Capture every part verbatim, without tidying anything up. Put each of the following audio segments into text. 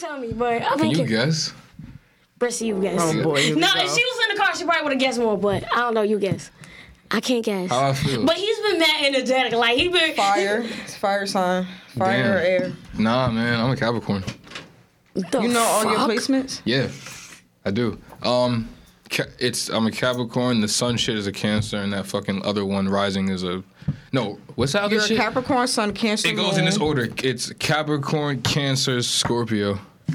Tell me, but I Can think you it, guess? Brissy, you guess. Oh boy. Here we No, go. if she was in the car, she probably would have guessed more, but I don't know. You guess. I can't guess. How I feel? But he's been mad energetic. Like, he been... Fire. It's fire sign. Fire Damn. or air. Nah, man, I'm a Capricorn. The You know all your fuck? placements? Yeah, I do. Um, ca- it's I'm a Capricorn. The sun shit is a Cancer, and that fucking other one, rising, is a no. What's that other You're a shit? Capricorn, Sun, Cancer, It goes in this Moon. order. It's Capricorn, Cancer, Scorpio.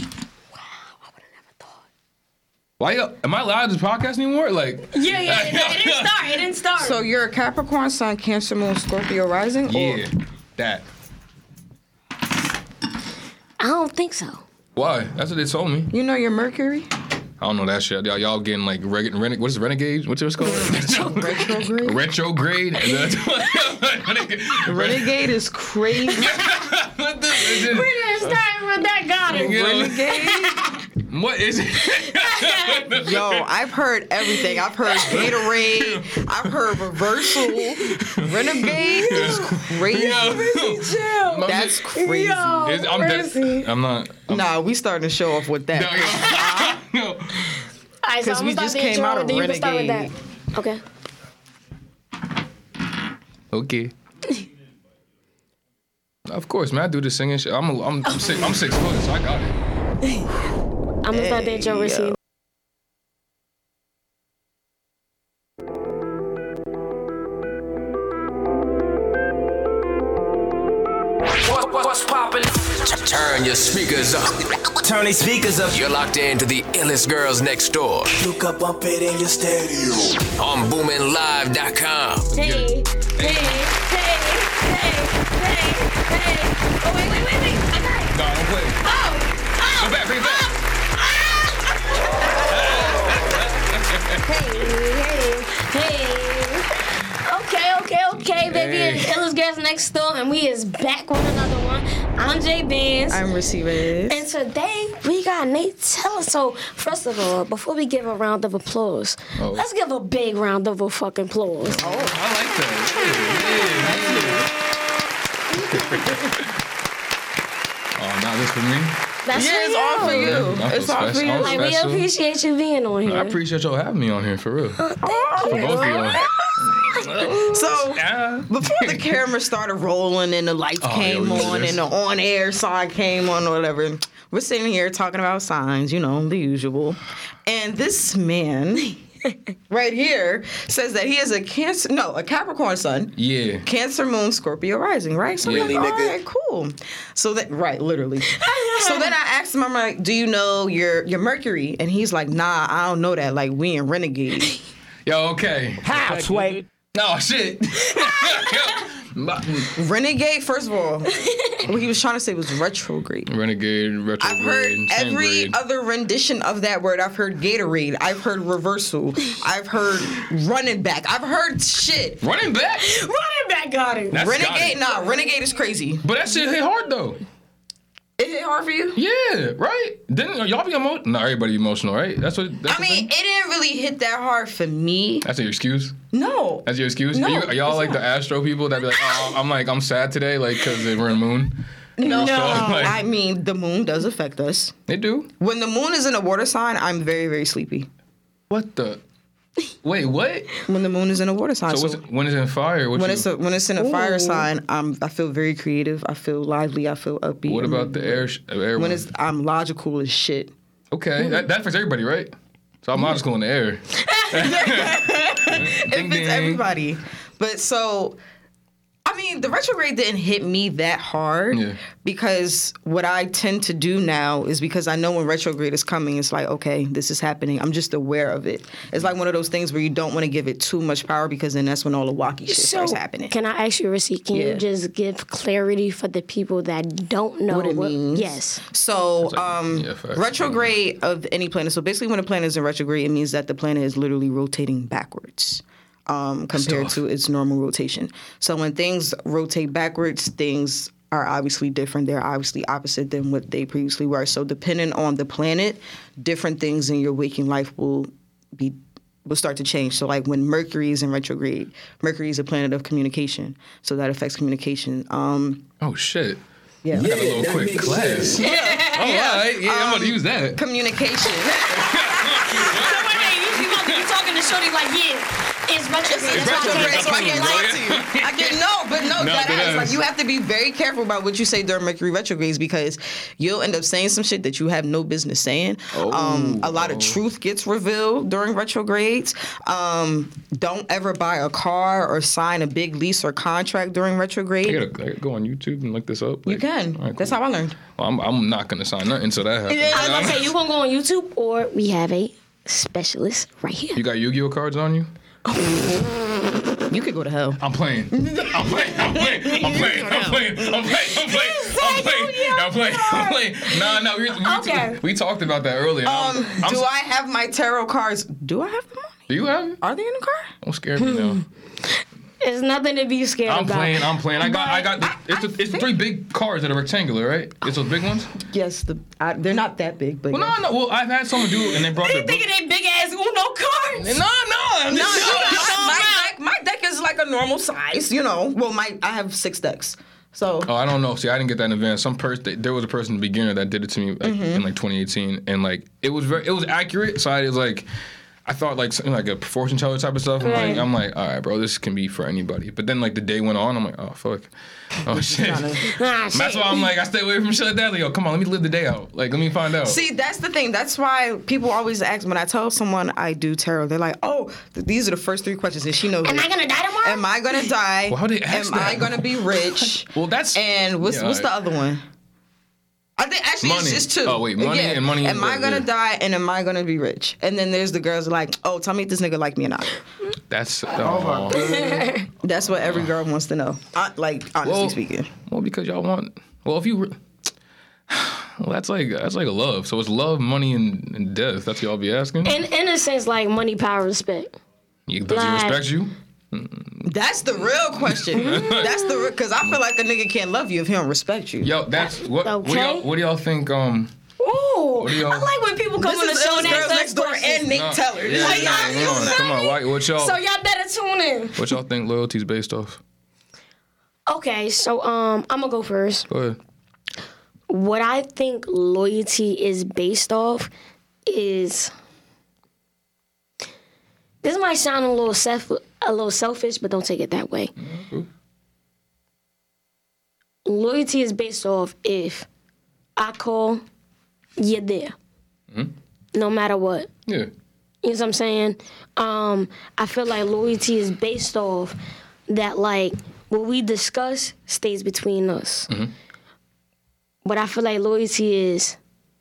Why? You, am I allowed to podcast anymore? Like, Yeah, yeah, it, it didn't start. It didn't start. So you're a Capricorn, Sun, Cancer, Moon, Scorpio, rising? Or yeah, that. I don't think so. Why? That's what they told me. you know your Mercury? I don't know that shit. Y'all, y'all getting like reg- rene- what is it, renegade? What's it called? Retrograde? Retrograde. Renegade is crazy. What the- is it- We didn't start with that. Got it. You know, Renegade? What is it? Yo, I've heard everything. I've heard Gatorade. I've heard reversal. Renegade is crazy. Yo. That's crazy. Yo, Is- I'm, Brissy. de- I'm not. I'm, Nah, we starting to show off with that. no, no. All right, so 'Cause I'm we gonna just start the came intro, out of then you can start with Renegade. that. Okay. Okay. Of course, man. I do the singing shit. I'm a, I'm I'm six, I'm six foot, so I got it. I'm gonna start the intro, Hey, Brissy. yo. What, what, what's poppin'? Turn your speakers up. Turn these speakers up. You're locked into the illest girls next door You can bump it in your stereo. on boomin live dot com. Hey, hey, hey, hey, hey, hey. Oh, wait, wait, wait, wait. I got it. No, don't play. Oh, oh. Go back, bring it back. Hey, hey, hey. Okay, okay, okay, baby. Hey. It's illest girls next door, and we is back on another one. I'm Jay Benz. I'm receiving. And today we got Nate Teller. So first of all, before we give a round of applause, Oh. let's give a big round of a fucking applause. Oh, I like that. Yeah, yeah. Oh, now this for me? That's Yeah, it's all for you. you. I feel It's all for special. you. I'm Like we special. appreciate you being on here. I appreciate y'all having me on here, for real. For Thank you. both of y'all. So Yeah. before the camera started rolling and the lights Oh, came yeah, we on did and this. the on-air sign came on or whatever, we're sitting here talking about signs, you know, the usual. And this man right here says that he is a Cancer, no, a Capricorn sun. Yeah. Cancer, Moon, Scorpio rising, right? So Really, I'm like, all nigga? right, cool. So that, right, literally. So then I asked him, I'm like, do you know your your Mercury? And he's like, nah, I don't know that. Like, we in Renegade. Yo, okay. How, Sway? No, shit. My- Renegade, first of all, what he was trying to say was retrograde. Renegade, retrograde, I've heard tenth every grade. other rendition of that word. I've heard Gatorade. I've heard reversal. I've heard running back. I've heard shit. Running back? Running back got it. That's got Renegade, it. nah, Renegade is crazy. But that shit hit hard, though. Is it hard for you? Yeah, right? Didn't y'all be emotional? No, everybody be emotional, right? That's what. That's I mean, it didn't really hit that hard for me. that's your excuse. No. That's your excuse. No, are, you, are y'all it's like the not. Astro people that be like, oh, I'm like, I'm sad today, like, because we're in the moon. No, So, like- I mean, the moon does affect us. They do. When the moon is in a water sign, I'm very, very sleepy. What the? Wait, what? When the moon is in a water sign. So, what's, when it's in fire, what when you, it's a, when it's in a fire Ooh. sign, I'm I feel very creative. I feel lively. I feel upbeat. what about the air? sh- air when one? it's I'm logical as shit. Okay, that, that affects everybody, right? So I'm logical in the air. It Ding, fits ding. everybody. But so, I mean, the retrograde didn't hit me that hard Yeah. because what I tend to do now is because I know when retrograde is coming, it's like, okay, this is happening. I'm just aware of it. It's like one of those things where you don't want to give it too much power because then that's when all the wacky shit So, starts happening. can I ask you, Rasik, can Yeah. you just give clarity for the people that don't know What it means? Yes. So, um, yeah, facts. retrograde of any planet. So basically, when a planet is in retrograde, it means that the planet is literally rotating backwards um, compared Stuff. to its normal rotation. So when things rotate backwards, things are obviously different. They're obviously opposite than what they previously were. So depending on the planet, different things in your waking life will be will start to change. So like when Mercury is in retrograde, Mercury is a planet of communication. So that affects communication. Um, Oh shit! yeah. I got a little quick class. all right. Yeah, I'm gonna use that. Communication. So wait a minute, you, you gonna be talking to Shorty like, yeah, it's retrograde. It's That's why I retrograde, can't so I take can't it. lie to you. I get no, but no, No, that that is is. like you have to be very careful about what you say during Mercury retrogrades because you'll end up saying some shit that you have no business saying. Oh, um, a lot oh. of truth gets revealed during retrogrades. Um, don't ever buy a car or sign a big lease or contract during retrograde. I gotta, I gotta go on YouTube and look this up. You Like, can. all right, That's cool. how I learned. Well, I'm, I'm not gonna sign nothing until that happens. I was gonna say, you gonna go on YouTube or we have a specialist right here. You got Yu-Gi-Oh cards on you? You could go to hell. I'm playing. I'm playing. I'm playing. I'm playing. I'm playing. I'm playing. I'm playing. I'm playing. I'm playing. I'm playing. No, no. We, we, Okay. we talked about that earlier. Um, I'm, I'm, do I have my tarot cards? Do I have them on? Do you have it? Are they in the car? Don't scare me now. There's nothing to be scared I'm about. playing. I'm playing. I got. I got. The, it's the, it's the three big cards that are rectangular, right? It's those big ones. Yes, the I, they're not that big, but Well, yes. no, no. Well, I've had someone do it, and they brought They their book. thinking they big ass Uno cards. No, no. I'm No, just- no, show 'em my, out. deck, my deck is like a normal size, you know. Well, my I have six decks, so Oh, I don't know. See, I didn't get that in advance. Some person, there was a person, beginner, that did it to me like, Mm-hmm. in like twenty eighteen, and like it was very, it was accurate. So I was like, I thought like something like a fortune teller type of stuff. I'm Right. like, I'm like, all right, bro, this can be for anybody. But then like the day went on, I'm like, oh fuck, oh shit. Nah, That's shit. why I'm like, I stay away from shit like that. Like, yo, come on, let me live the day out. Like, let me find out. see, that's the thing. That's why people always ask when I tell someone I do tarot. They're like, "Oh, th- these are the first three questions," and she knows. Am it. I gonna die tomorrow? Am I gonna die? Well, how they ask Am I that? gonna be rich? Well, that's and what's yeah, what's the all right. other one? I think actually Money. it's just two. Oh, wait, money and money Am is I what- gonna yeah. die and am I gonna be rich? And then there's the girls like, "Oh, tell me if this nigga like me or not." That's oh, That's what every girl wants to know. Uh, like honestly Well- speaking. well, because y'all want. Well, if you. Re- well, that's like that's like a love. So it's love, money, and, and death. That's what y'all be asking. In, in a sense, like money, power, respect. You, does he like- respect you? That's the real question. That's the because I feel like a nigga can't love you if he don't respect you. Yo, that's what. What do Okay. y'all? What do y'all think? Um. Ooh, do y'all- I like when people come This on the is show Ill's and Girls ask us Next Door questions. and Nick no, Teller. Yeah, Like, yeah, y'all- come on, come on. Why, what y'all? So y'all better tune in. What y'all think loyalty's based off? Okay, so um, I'm gonna go first. Go ahead. What I think loyalty is based off is this might sound a little self a little selfish, but don't take it that way. Cool. Loyalty is based off if I call, you're there, no matter what. Yeah. You know what I'm saying? Um, I feel like loyalty is based off that, like, what we discuss stays between us. But I feel like loyalty is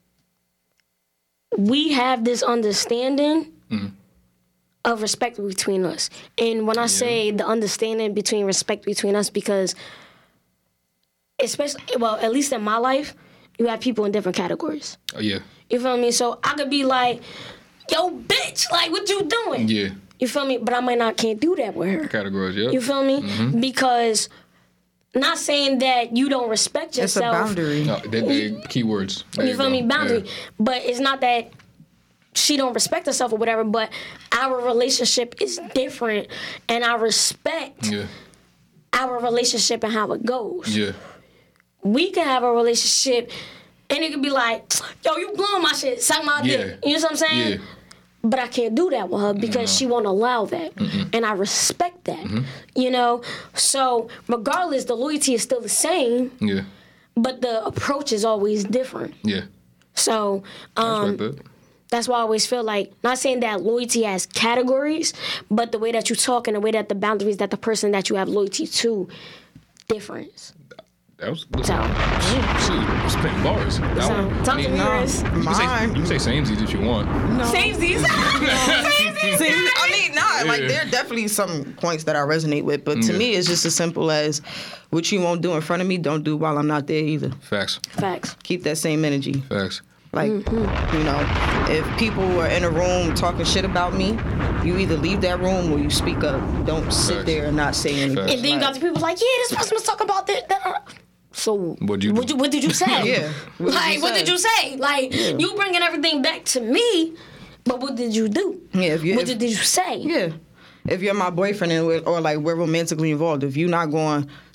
we have this understanding of respect between us. And when I say the understanding between respect between us, because especially, well, at least in my life, you have people in different categories. Oh yeah. You feel me? So I could be like, yo, bitch, like, what you doing? Yeah. You feel me? But I might not can't do that with her. Categories. Yeah. You feel me? Because not saying that you don't respect It's a yourself. boundary. No, they, they keywords. There You feel go. me? Boundary. Yeah. But it's not that she don't respect herself or whatever, but our relationship is different and I respect Yeah. our relationship and how it goes. Yeah. We can have a relationship and it could be like, yo, you blowing my shit, suck my Yeah. dick. You know what I'm saying? Yeah. But I can't do that with her because she won't allow that. And I respect that. Mm-hmm. You know? So regardless, the loyalty is still the same, Yeah. but the approach is always different. Yeah. So I um, respect that. that's why I always feel like, not saying that loyalty has categories, but the way that you talk and the way that the boundaries that the person that you have loyalty to difference. That was. So, Shoot, was spitting bars. That so one. talk I to mean, me, no. Riz. You can say, Mine. you can say samesies if you want. Samesies. Samesies. See, I mean, nah, like Yeah. there are definitely some points that I resonate with, but to Yeah. me, it's just as simple as what you won't do in front of me, don't do while I'm not there either. Facts. Facts. Keep that same energy. Facts. Like, you know, if people are in a room talking shit about me, you either leave that room or you speak up. Don't sit Facts. there and not say anything. Facts. And then you got the people like, yeah, this person was talking about that. that. So What'd you what, do? what did you say? Yeah. What did like, you what say? did you say? Like, you bringing everything back to me, but what did you do? Yeah, if you- what if- did, did you say? Yeah. If you're my boyfriend and we're, or like we're romantically involved, if you're not going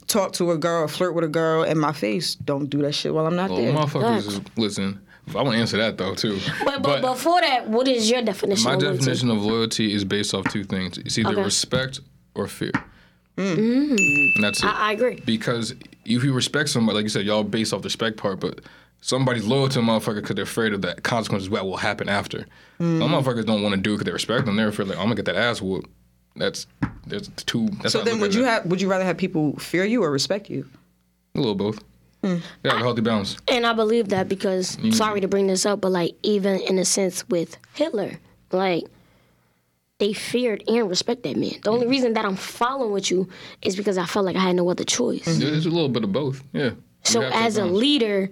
talk to a girl or flirt with a girl in my face. Don't do that shit while I'm not Well, there. motherfuckers, is, listen. I want to answer that though too. But, but, but before that, what is your definition my of loyalty? definition of loyalty is based off two things. It's either Okay. respect or fear. Mm. And that's it. I, I agree. Because if you respect somebody, like you said, y'all based off the respect part, but somebody's loyal to a motherfucker because they're afraid of the consequences what will happen after. Mm. Some motherfuckers don't want to do it because they respect them. They're afraid like, I'm gonna get that ass whooped. That's there's two. That's So how I then, look would at you it. have? Would you rather have people fear you or respect you? A little both. Mm. Yeah, a healthy balance. And I believe that because, Mm. sorry to bring this up, but like even in a sense with Hitler, like they feared and respect that man. The only reason that I'm following with you is because I felt like I had no other choice. There's a little bit of both. Yeah. You So have to as a balance. leader,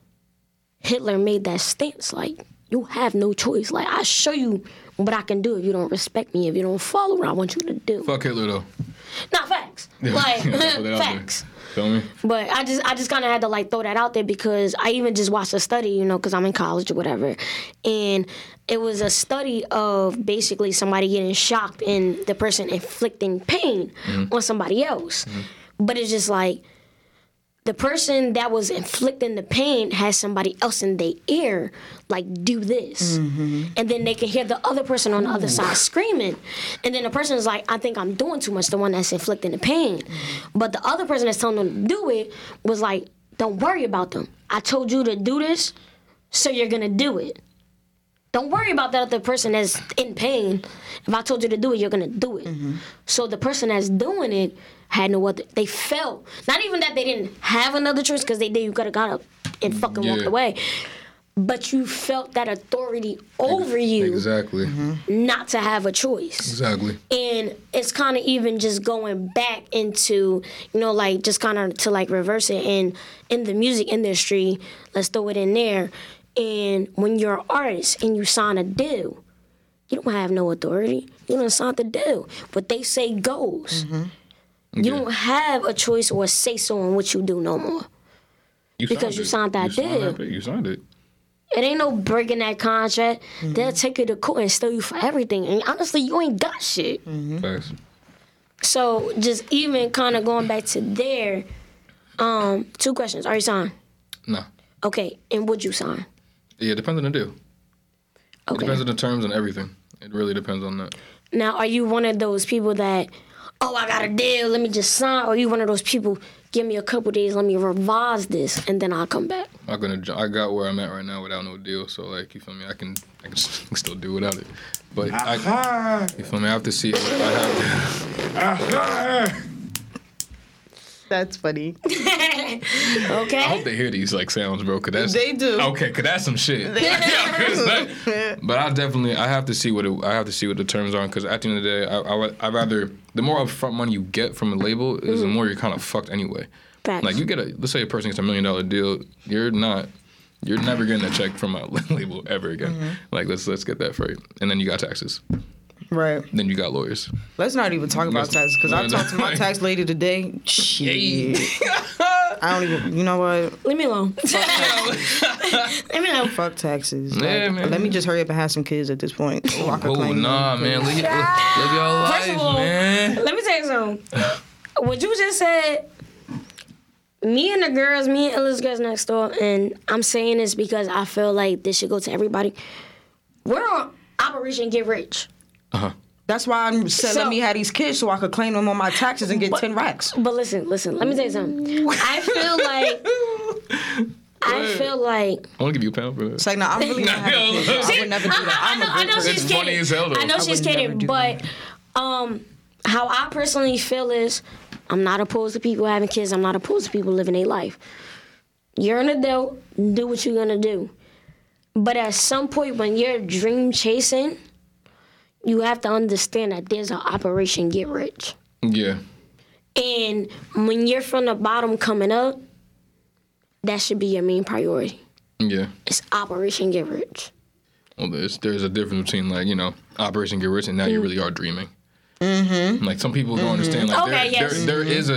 Hitler made that stance like you have no choice. Like I show you what I can do if you don't respect me, if you don't follow what I want you to do. Fuck Hitler though. Not facts. Like Put that out there. facts. Feel me? But I just I just kind of had to like throw that out there because I even just watched a study, you know, because I'm in college or whatever, and it was a study of basically somebody getting shocked and the person inflicting pain on somebody else. But it's just like the person that was inflicting the pain has somebody else in their ear, like, do this. And then they can hear the other person on the other side screaming. And then the person is like, I think I'm doing too much, the one that's inflicting the pain. But the other person that's telling them to do it was like, don't worry about them. I told you to do this, so you're gonna do it. Don't worry about that other person that's in pain. If I told you to do it, you're gonna do it. So the person that's doing it had no other. They felt not even that they didn't have another choice because they did. You could have got up and fucking Yeah. walked away. But you felt that authority over you Exactly. not to have a choice. Exactly. And it's kind of even just going back into, you know, like just kind of to like reverse it. And in the music industry, let's throw it in there. And when you're an artist and you sign a deal, you don't have no authority. You don't sign the deal. What they say goes. You Yeah. don't have a choice or a say-so on what you do no more. You Because you it. signed that you signed deal. that bit. You signed it. It ain't no breaking that contract. They'll take you to court and steal you for everything. And honestly, you ain't got shit. Facts. So just even kind of going back to there, um, two questions. Are you signed? No. Okay, and would you sign? Yeah, it depends on the deal. It Okay. depends on the terms and everything. It really depends on that. Now, are you one of those people that, oh, I got a deal, let me just sign? Or are you one of those people, give me a couple days, let me revise this, and then I'll come back? I'm gonna. ju- I got where I'm at right now without no deal. So like, you feel me? I can. I can s- still do without it. But I. You feel me? I have to see it. I have. That's funny. Okay? I hope they hear these like sounds, bro. Cause that's They do. Okay, cause that's some shit. But I definitely. I have to see what it, I have to see what the terms are. Cause at the end of the day, I. I would- I'd rather the more upfront money you get from a label is the more you're kind of fucked anyway. Facts. Like you get a. Let's say a person gets a million dollar deal. You're not. You're never getting a check from a label ever again. Like let's let's get that straight. And then you got taxes. Right. Then you got lawyers. Let's not even talk about Let's- taxes because I no, talked to my no. tax lady today. Shit. I don't even. You know what? Leave me alone. Leave me alone. Fuck taxes. Yeah, Like, man. Let me just hurry up and have some kids at this point. So I can Oh claim nah, them. man. Live, your- live your life, First of all, man. let me tell you something. What you just said, me and the girls, me and Illa's girls next door, and I'm saying this because I feel like this should go to everybody. We're on Operation Get Rich. That's why I'm saying So- let me have these kids so I could claim them on my taxes and get ten racks. But listen, listen, let me tell you something. I feel like, I feel like, I want to give you a pound for that. It's like, no, I'm really not having kids. I would never do I, that. I, I'm know, a I good know person. she's It's kidding. funny as hell, though. I know I she's would never kidding, do but um, how I personally feel is, I'm not opposed to people having kids. I'm not opposed to people living their life. You're an adult. Do what you're gonna do. But at some point, when you're dream chasing, you have to understand that there's an Operation Get Rich. Yeah. And when you're from the bottom coming up, that should be your main priority. Yeah. It's Operation Get Rich. Well, there's there's a difference between like you know Operation Get Rich and now you really are dreaming. Mm-hmm. Like some people don't understand. Like Okay, there, yes. there, there is a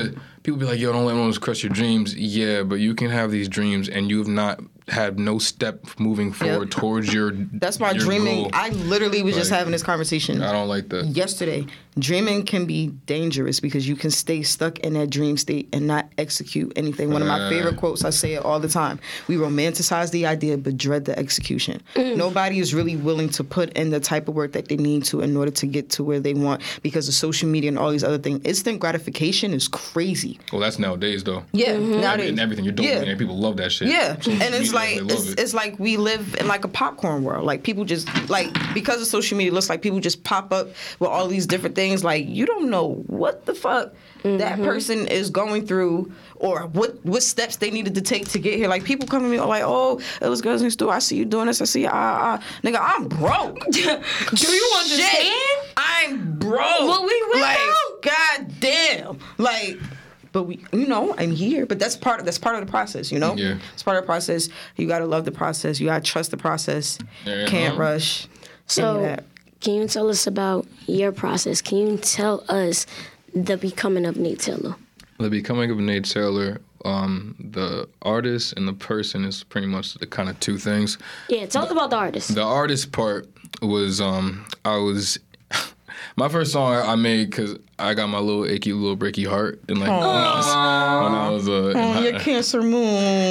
people be like, yo, don't let anyone crush your dreams. Yeah, but you can have these dreams and you've not had no step moving forward Yep. towards your That's why your dreaming. goal. I literally was just Like, having this conversation I don't like that. yesterday. Dreaming can be dangerous because you can stay stuck in that dream state and not execute anything. One of my Uh. favorite quotes, I say it all the time. We romanticize the idea but dread the execution. Nobody is really willing to put in the type of work that they need to in order to get to where they want because of social media and all these other things. Instant gratification is crazy. Well, that's nowadays though. Yeah, Every- nowadays. and everything you're doing, Yeah. and people love that shit. Yeah, Social and it's media, like they love it's, it. it's like we live in like a popcorn world. Like people just like because of social media, it looks like people just pop up with all these different things. Like you don't know what the fuck that person is going through or what what steps they needed to take to get here. Like people come to me like, oh, it was girls next door. I see you doing this. I see ah ah. Nigga, I'm broke. Do you understand? Shit, I'm broke. Well, we went like, out. God damn. Like, but we, you know, I'm here. But that's part. Of, that's part of the process. You know. Yeah. It's part of the process. You gotta love the process. You gotta trust the process. Yeah. Can't rush. any of So, that. can you tell us about your process? Can you tell us the becoming of Nate Taylor? The becoming of Nate Taylor, um, the artist and the person is pretty much the kind of two things. Yeah, tell us about the artist. The artist part was um, I was my first song I made because I got my little achy, little breaky heart, and like when I was, when I was uh, in Oh, high- your Cancer moon.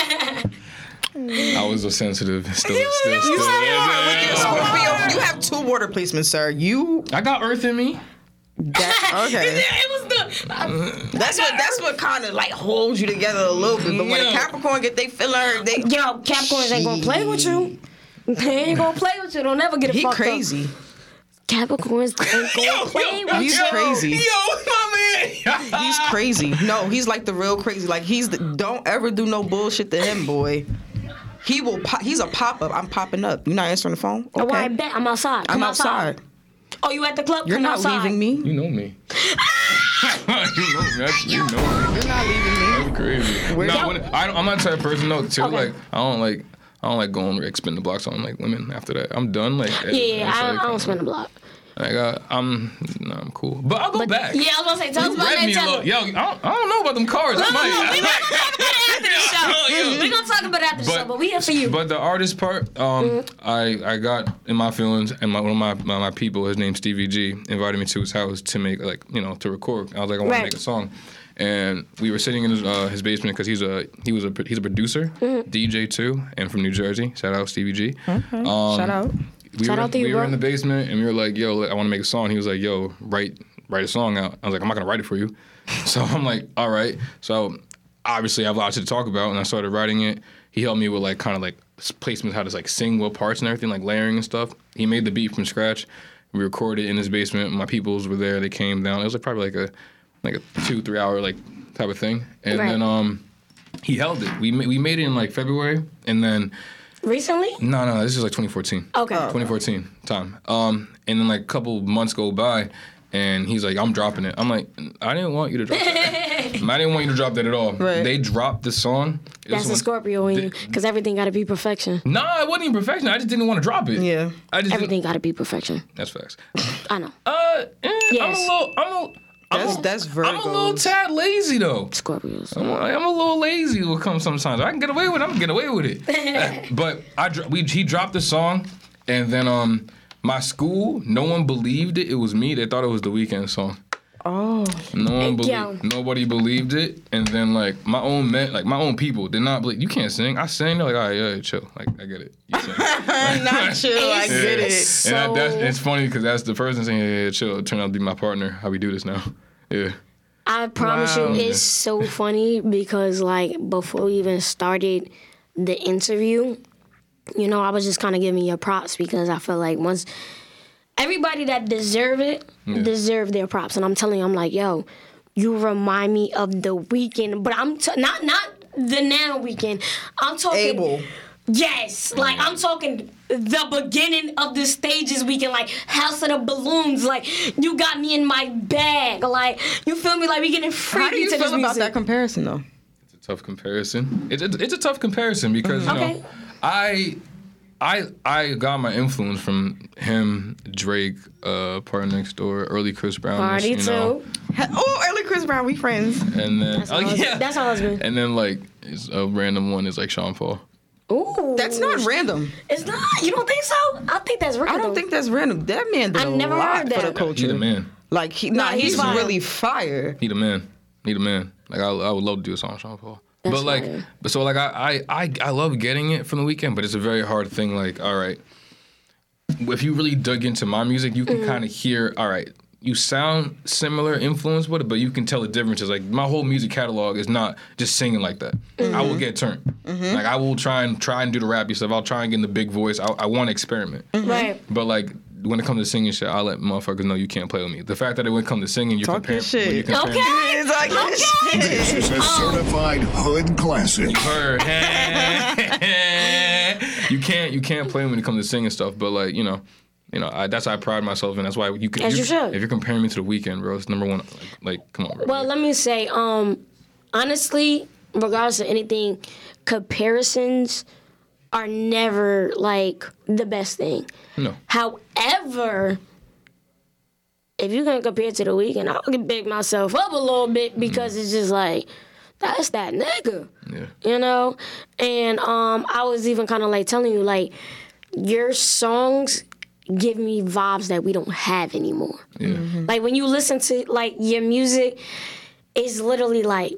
I was a sensitive, still, still, still. You yeah, Scorpio, you have two water placements, sir. You I got earth in me. that okay. It was the. That's what that's what kind of like holds you together a little bit. But when a Yeah. Capricorn get they feeling, they Yo, Capricorns ain't gonna play with you. They ain't gonna play with you. Don't never get it he fucked crazy. up. Capricorns ain't gonna play with He's you. crazy. Yo, my man. He's crazy. No, he's like the real crazy. Like he's the, don't ever do no bullshit to him, boy. He will. Pop, he's a pop up. I'm popping up. You not answering the phone? Okay. Oh, well, I bet I'm outside. Come I'm outside. Oh, you at the club? You're Come not outside. leaving me. You know me. you know me. That's, you know me. You're not leaving me. That's crazy. Where's Nah, that- when, I, I'm not the type of person though. Too Okay. like I don't like I don't like going like spin the blocks on like women. After that, I'm done. Like Yeah, yeah, it's I, like, I don't spin the block. Like I, I'm no, I'm cool. But I'll go But back. yeah, I was gonna say, tell us You about read Nate me a Taylor. little. Yo, I don't, I don't know about them cards. I No, no, might. no, we gonna talk about it after the show. We gonna talk about it after the show, but we here for you. But the artist part, um, I I got in my feelings, and my one of my, my my people, his name's Stevie G, invited me to his house to make like you know to record. I was like, I want Right. to make a song, and we were sitting in his, uh, his basement because he's a he was a he's a producer, Mm-hmm. D J too, and from New Jersey. Shout out Stevie G. Um, Shout out. We Shout were, out to you, we were bro. in the basement and we were like, yo, I want to make a song. He was like, yo, write write a song out. I was like, I'm not gonna write it for you. So I'm like, all right. So obviously I have lots to talk about, and I started writing it. He helped me with like kind of like placements, how to like sing what parts and everything, like layering and stuff. He made the beat from scratch. We recorded in his basement. My peoples were there. They came down. It was like probably like a like a two three hour like type of thing. And Right. then um he held it. We ma- we made it in like February, and then. Recently? No, no, this is like twenty fourteen. Okay. twenty fourteen time. Um, and then like a couple months go by, and he's like, "I'm dropping it." I'm like, "I didn't want you to drop that. I didn't want you to drop that at all." Right. They dropped the song. It That's was a when- Scorpio in you, because everything gotta be perfection. Nah, it wasn't even perfection. I just didn't want to drop it. Yeah. I just Everything gotta be perfection. That's facts. I know. Uh, eh, I'm Yes. a little. I'm a. I'm That's a, that's I'm a little Virgos. tad lazy though. Scorpios. I'm a, I'm a little lazy when it comes sometimes. I can get away with it. I'm gonna get away with it. But I dro- we he dropped the song, and then um my school, no one believed it. It was me. They thought it was the Weeknd song. Oh. No one Yo. believed. Nobody believed it. And then like my own men, like my own people, did not believe. You can't sing. I sang. They're like, all right, yeah, chill. Like I get it. You sing. Not chill. I get it. So, and that, that's, it's funny because that's the person saying, yeah, yeah, chill. It turned out to be my partner. How we do this now. Yeah. I promise Wow. you, it's so funny because, like, before we even started the interview, you know, I was just kind of giving you props because I feel like once everybody that deserve it deserve their props, and I'm telling you, I'm like, yo, you remind me of the Weeknd, but I'm t- not not the now Weeknd. I'm talking. Abel. Yes, like I'm talking the beginning of the stages weekend, like House of the Balloons, like you got me in my bag, like you feel me, like we getting freaky How do you to feel this about music. that comparison though? It's a tough comparison. It's a, it's a tough comparison because you Okay. know, I I I got my influence from him, Drake, uh, Party Next Door, early Chris Brown. Party you know. too. Oh, early Chris Brown, we friends. And then That's oh our husband. yeah, That's our husband. and then like it's a random one is like Sean Paul. Ooh. That's not random. It's not. You don't think so? I think that's random. I don't think that's random. That man did I a never lot heard for the that. culture. He the man. Like he, nah, Nah, he's he's, fire. really fire. He the man. He the man. Like I, I would love to do a song with Sean Paul. That's but like, fire. but so like I, I, I, I love getting it from the weekend, but it's a very hard thing. Like, all right, if you really dug into my music, you can Mm-hmm. kind of hear, all right, you sound similar, influenced with it, but you can tell the differences. Like my whole music catalog is not just singing like that. Mm-hmm. I will get turned. Like I will try and try and do the rappy stuff. I'll try and get in the big voice. I, I want to experiment. Right. But like when it comes to singing shit, I'll let motherfuckers know you can't play with me. The fact that when it comes to singing, you Talk compare your shit. when you compare Okay. It's like This is a certified hood classic. Her. you can't you can't play when it comes to singing stuff, but like you know, you know I, that's how I pride myself, and that's why you can. As you, you should. If you're comparing me to the Weeknd, bro, it's number one. Like, like come on, bro. Well, let me say, um, honestly, regardless of anything, comparisons are never like the best thing. no. However, if you're gonna compare it to the Weeknd, I can big myself up a little bit because it's just like that's that nigga. Yeah. You know? And um I was even kinda like telling you, like, your songs give me vibes that we don't have anymore. Yeah. Like when you listen to like your music, it's literally like,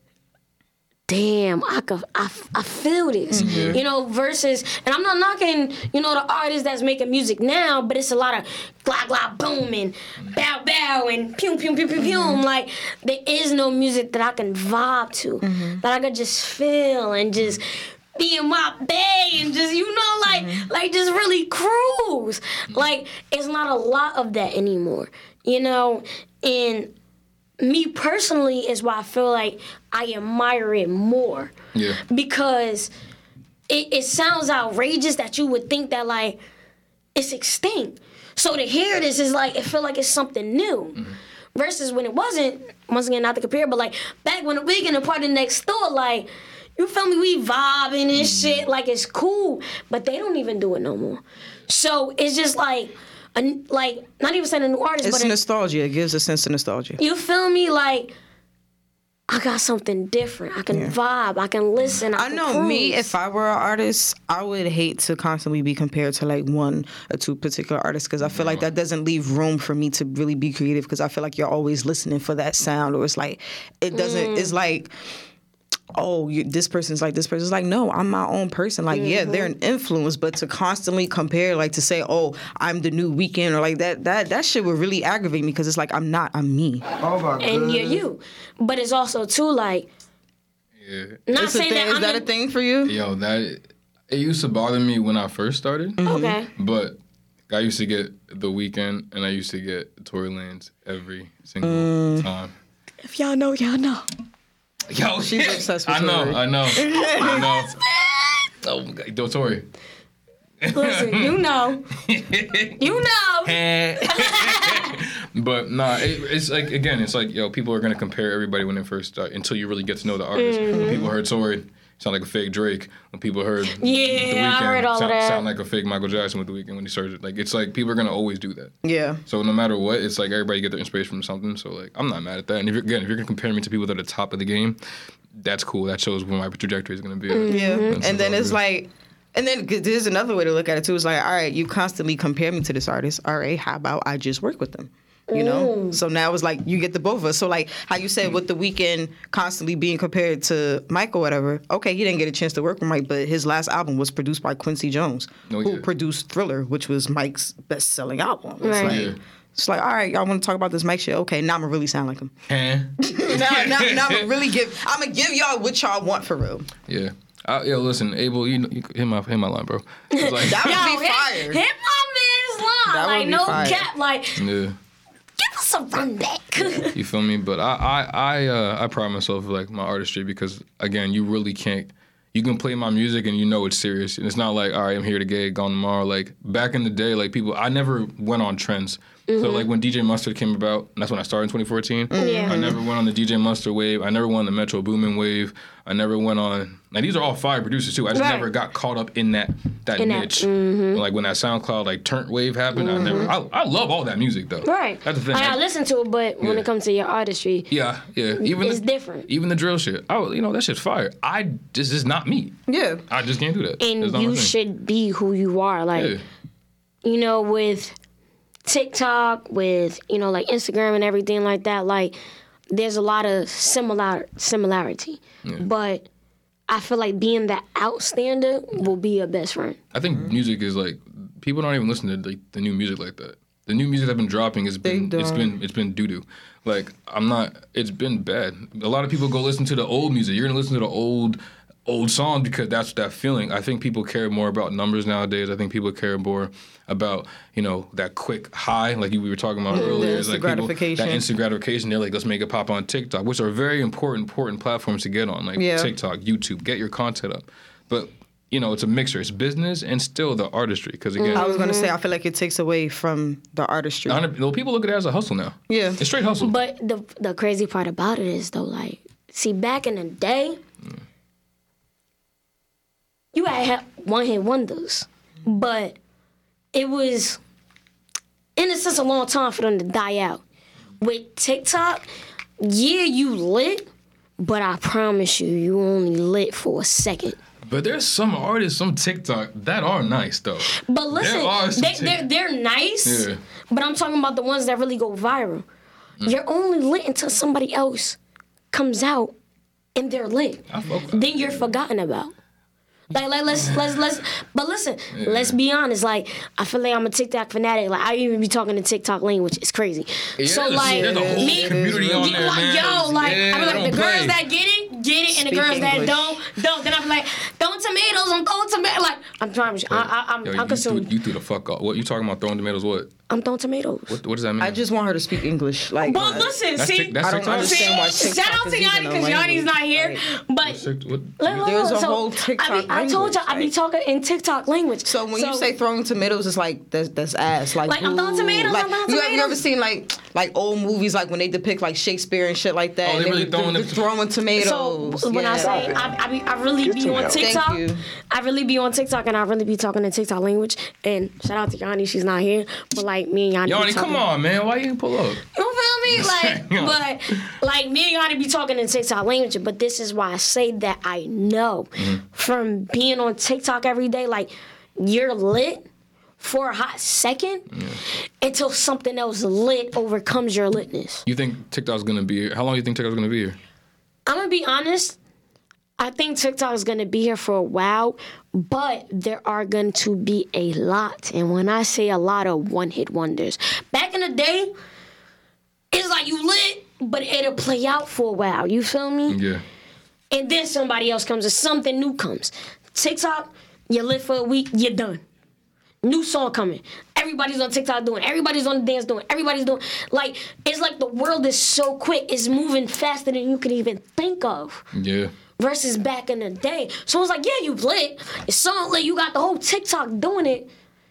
damn, I could, I, I feel this, you know, versus, and I'm not knocking, you know, the artists that's making music now, but it's a lot of blah, blah, boom, and bow, bow, and pew, pew, pew, pew, pew. Like, there is no music that I can vibe to, that I could just feel and just be in my bay and just, you know, like, like just really cruise. Like, it's not a lot of that anymore, you know, and me personally is why I feel like I admire it more. Yeah. Because it, it sounds outrageous that you would think that like it's extinct. So to hear this is like it feel like it's something new. Mm-hmm. Versus when it wasn't, once again not to compare, but like back when the Weeknd and Party Next Door, like, you feel me, we vibing and Mm-hmm. shit, like it's cool, but they don't even do it no more. So it's just like a, like not even saying a new artist, It's but a, nostalgia. It gives a sense of nostalgia. you feel me? Like, I got something different. I can vibe. I can listen. I, I can know me, cruise. if I were an artist, I would hate to constantly be compared to like one or two particular artists because I feel like that doesn't leave room for me to really be creative because I feel like you're always listening for that sound or it's like, it doesn't, it's like, oh, you, this person's like this person's like, no, I'm my own person. Like, yeah, they're an influence, but to constantly compare, like to say, oh, I'm the new Weeknd or like that, that that shit would really aggravate me because it's like I'm not, I'm me. Oh my god. and you're you. But it's also too like Yeah. not It's a saying thing. that Is I'm that the- a thing for you? Yo, that it used to bother me when I first started, Okay. but I used to get The Weeknd and I used to get Tory Lanez every single time. If y'all know, y'all know. Yo, She's obsessed with I know, Tory. I know, I know. Oh my God, Yo, Tory. Listen, you know, you know. But nah, it, it's like again, it's like yo, people are gonna compare everybody when they first start until you really get to know the artist. Mm-hmm. When people heard Tory, sound like a fake Drake. When people heard Yeah, The Weeknd, I heard all of sound, that. sound like a fake Michael Jackson with The Weeknd when he started. Like it's like people are gonna always do that. Yeah. So no matter what, it's like everybody get their inspiration from something. So like I'm not mad at that. And if you're, again, if you're gonna compare me to people that are the top of the game, that's cool. That shows where my trajectory is gonna be. Mm-hmm. Yeah, That's and then all it's good. like, and then 'cause there's another way to look at it too. It's like, all right, you constantly compare me to this artist. All right, how about I just work with them? You know. So now it's like you get the both of us. So like how you said with The Weeknd constantly being compared to Mike or whatever. Okay, he didn't get a chance to work with Mike, but his last album was produced by Quincy Jones, Oh, who yeah. produced Thriller, which was Mike's best-selling album. It's Right. like, Yeah. it's like, all right, y'all want to talk about this Mike shit? Okay, now I'm gonna really sound like him. Eh. now, now, now I'm gonna really give. I'm gonna give y'all what y'all want for real. Yeah. Uh, yo, listen, Abel, you, know, you hit my hit my line, bro. It's like, That would Yo, be hit, fire. hit my man's line. That would Like be no fire. cap. Like yeah. give us a run back. You feel me? But I I I, uh, I pride myself with like my artistry because again, you really can't. You can play my music and you know it's serious. And it's not like all right, I'm here today, gone tomorrow. Like back in the day, like people, I never went on trends. So like when D J Mustard came about, and that's when I started in twenty fourteen. Yeah. I never went on the D J Mustard wave. I never went on the Metro Boomin wave. I never went on. Now these are all fire producers too. I just Right. never got caught up in that that In that, niche. Like when that SoundCloud like turnt wave happened, I never. I, I love all that music though. Right. That's the thing. Like, I I- listen to it, but when Yeah. it comes to your artistry, yeah, yeah. Even it's the, different. Even the drill shit. Oh, you know that shit's fire. I this is not me. Yeah. I just can't do that. and That's not my you thing. should be who you are. Like, Yeah. you know, with TikTok, with, you know, like Instagram and everything like that, like, there's a lot of similar similarity. But I feel like being the outstander will be your best friend. I think music is like people don't even listen to the, the new music like that. The new music that's been dropping has been They it's don't. been it's been doo doo. Like I'm not. It's been bad. A lot of people go listen to the old music. You're gonna listen to the old old songs because that's that feeling. I think people care more about numbers nowadays. I think people care more about you know that quick high, like you, we were talking about earlier. It's instant like people- gratification. that instant gratification. They're like, let's make it pop on TikTok, which are very important important platforms to get on, like Yeah. TikTok, YouTube. Get your content up, but. You know, it's a mixture. It's business and still the artistry. Because again, I was gonna say I feel like it takes away from the artistry. one hundred well, people look at it as a hustle now. Yeah. It's straight hustle. But the the crazy part about it is, though, like, see, back in the day, you had had one-hit wonders. But it was, in a sense, a long time for them to die out. With TikTok, yeah, you lit, but I promise you, you only lit for a second. But there's some artists, some TikTok that are nice though. But listen, There are some they, Tik- they're, they're nice, Yeah. but I'm talking about the ones that really go viral. You're only lit until somebody else comes out and they're lit. I fuck with that. Then you're forgotten about. Like, like let's let's let's but listen, let's be honest. Like, I feel like I'm a TikTok fanatic. Like, I even be talking in TikTok language. It's crazy. So Yes, like there's a whole me, community on yeah, there, like, man. yo, like Yeah, I be like don't the girls play. that get it, get it, and the Speak girls English. that don't, don't. Then I be like, throwing tomatoes, I'm throwing tomatoes. Like, I'm trying to, I, I, I'm, Yo, I'm you, threw, consumed. you threw the fuck off. What you talking about? Throwing tomatoes? What? I'm throwing tomatoes. What, what does that mean? I just want her to speak English. Like, But listen, That's see, Tik- that's I don't TikTok? understand why see, TikTok shout out to is Yanni even a because Yanni's language. not here. But Tik- what- look, look, There's look, a so whole TikTok I, be, I told you, I be language, talking in TikTok language. so when you say throwing tomatoes, it's like that's that's ass. Like, Like, I'm throwing ooh. tomatoes, Like, I'm throwing you, have, you ever tomatoes. seen like like old movies like when they depict like Shakespeare and shit like that? Oh, they and really were- throwing they're them- throwing So tomatoes. when I Yeah. say I, I, be, I really be on Thank TikTok, you. I really be on TikTok and I really be talking in TikTok language. And shout out to Yanni, she's not here, but like me and Yanni. be Yanni, talking- come on, man. Why you didn't pull up? You feel me? Like, Yeah. but like me and Yanni be talking in TikTok language, but this is why I say that I know from being on TikTok every day. Like, you're lit for a hot second until something else lit overcomes your litness. You think TikTok's gonna be here? How long do you think TikTok's gonna be here? I'm gonna be honest. I think TikTok is gonna be here for a while, but there are going to be a lot, and when I say a lot of one-hit wonders, back in the day, it's like you lit, but it'll play out for a while. You feel me? Yeah. And then somebody else comes, or something new comes. TikTok, you lit for a week, you're done. New song coming. Everybody's on TikTok doing. Everybody's on the dance doing. Everybody's doing. Like, it's like the world is so quick. It's moving faster than you can even think of. Yeah. Versus back in the day. So it's like, yeah, you lit. It's song lit. You got the whole TikTok doing it